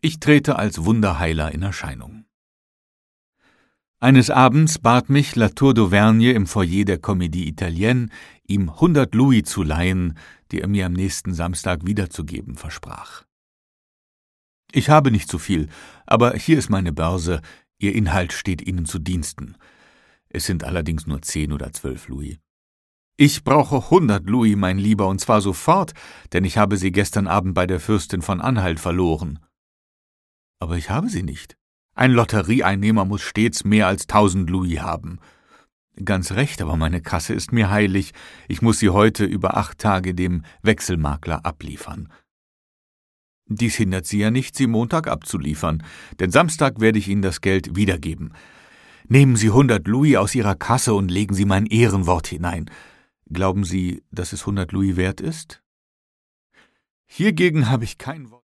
Ich trete als Wunderheiler in Erscheinung. Eines Abends bat mich Latour d'Auvergne im Foyer der Comédie Italienne, ihm 100 Louis zu leihen, die er mir am nächsten Samstag wiederzugeben versprach. »Ich habe nicht so viel, aber hier ist meine Börse, Ihr Inhalt steht Ihnen zu Diensten. Es sind allerdings nur 10 oder 12 Louis. »Ich brauche 100 Louis, mein Lieber, und zwar sofort, denn ich habe sie gestern Abend bei der Fürstin von Anhalt verloren.« »Aber ich habe sie nicht. Ein Lotterieeinnehmer muss stets mehr als 1000 Louis haben.« »Ganz recht, aber meine Kasse ist mir heilig. Ich muss sie heute über 8 Tage dem Wechselmakler abliefern.« »Dies hindert Sie ja nicht, sie Montag abzuliefern, denn Samstag werde ich Ihnen das Geld wiedergeben. Nehmen Sie 100 Louis aus Ihrer Kasse und legen Sie mein Ehrenwort hinein. Glauben Sie, dass es 100 Louis wert ist?« »Hiergegen habe ich kein Wort.«